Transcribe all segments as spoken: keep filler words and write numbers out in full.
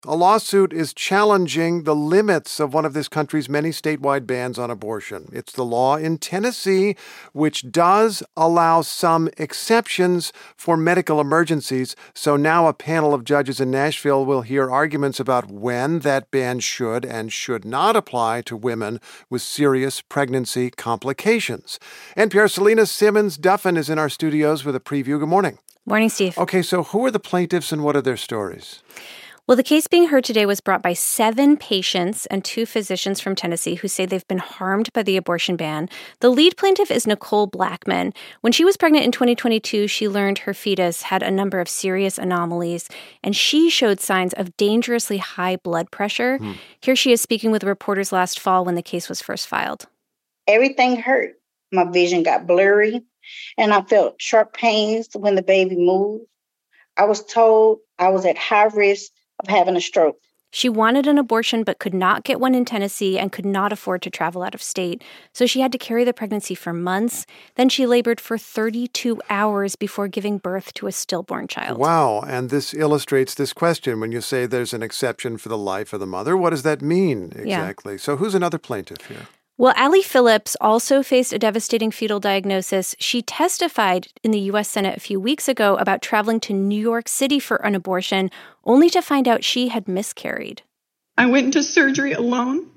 A lawsuit is challenging the limits of one of this country's many statewide bans on abortion. It's the law in Tennessee, which does allow some exceptions for medical emergencies. So now a panel of judges in Nashville will hear arguments about when that ban should and should not apply to women with serious pregnancy complications. N P R's Selena Simmons-Duffin is in our studios with a preview. Good morning. Morning, Steve. Okay, so who are the plaintiffs and what are their stories? Well, the case being heard today was brought by seven patients and two physicians from Tennessee who say they've been harmed by the abortion ban. The lead plaintiff is Nicole Blackman. When she was pregnant in twenty twenty-two, she learned her fetus had a number of serious anomalies, and she showed signs of dangerously high blood pressure. Hmm. Here she is speaking with reporters last fall when the case was first filed. Everything hurt. My vision got blurry, and I felt sharp pains when the baby moved. I was told I was at high risk of having a stroke. She wanted an abortion but could not get one in Tennessee and could not afford to travel out of state. So she had to carry the pregnancy for months. Then she labored for thirty-two hours before giving birth to a stillborn child. Wow. And this illustrates this question. When you say there's an exception for the life of the mother, what does that mean exactly? Yeah. So who's another plaintiff here? Well, Allie Phillips also faced a devastating fetal diagnosis. She testified in the U S Senate a few weeks ago about traveling to New York City for an abortion, only to find out she had miscarried. I went into surgery alone,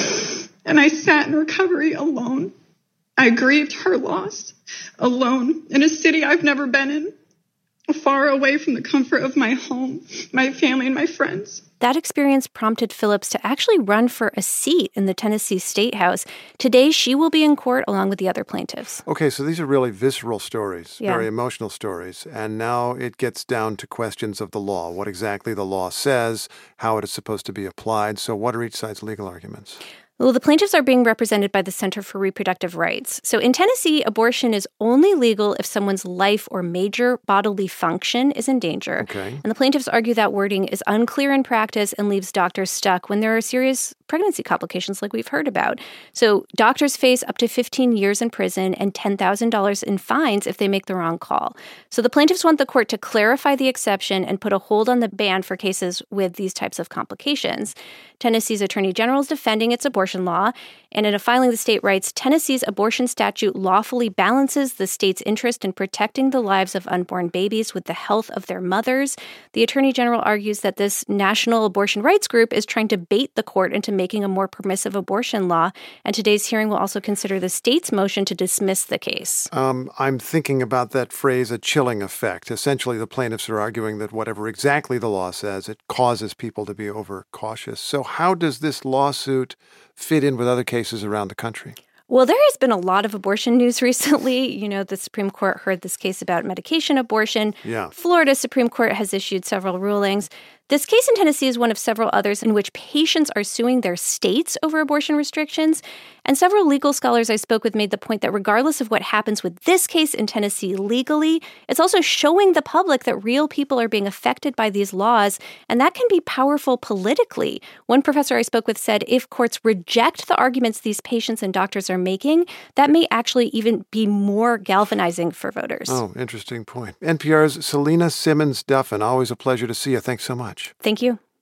and I sat in recovery alone. I grieved her loss, alone, in a city I've never been in, far away from the comfort of my home, my family, and my friends. That experience prompted Phillips to actually run for a seat in the Tennessee State House. Today, she will be in court along with the other plaintiffs. Okay, so these are really visceral stories, yeah. very emotional stories. And now it gets down to questions of the law, what exactly the law says, how it is supposed to be applied. So what are each side's legal arguments? Well, the plaintiffs are being represented by the Center for Reproductive Rights. So in Tennessee, abortion is only legal if someone's life or major bodily function is in danger. Okay. And the plaintiffs argue that wording is unclear in practice and leaves doctors stuck when there are serious pregnancy complications like we've heard about. So doctors face up to fifteen years in prison and ten thousand dollars in fines if they make the wrong call. So the plaintiffs want the court to clarify the exception and put a hold on the ban for cases with these types of complications. Tennessee's Attorney General is defending its abortion law, and in a filing, the state writes, Tennessee's abortion statute lawfully balances the state's interest in protecting the lives of unborn babies with the health of their mothers. The Attorney General argues that this national abortion rights group is trying to bait the court into making a more permissive abortion law, and today's hearing will also consider the state's motion to dismiss the case. Um, I'm thinking about that phrase, a chilling effect. Essentially, the plaintiffs are arguing that whatever exactly the law says, it causes people to be overcautious. So how does this lawsuit fit in with other cases around the country? Well, there has been a lot of abortion news recently. You know, the Supreme Court heard this case about medication abortion. Yeah. Florida Supreme Court has issued several rulings. This case in Tennessee is one of several others in which patients are suing their states over abortion restrictions. And several legal scholars I spoke with made the point that regardless of what happens with this case in Tennessee legally, it's also showing the public that real people are being affected by these laws, and that can be powerful politically. One professor I spoke with said if courts reject the arguments these patients and doctors are making, that may actually even be more galvanizing for voters. Oh, interesting point. N P R's Selena Simmons-Duffin, always a pleasure to see you. Thanks so much. Thank you.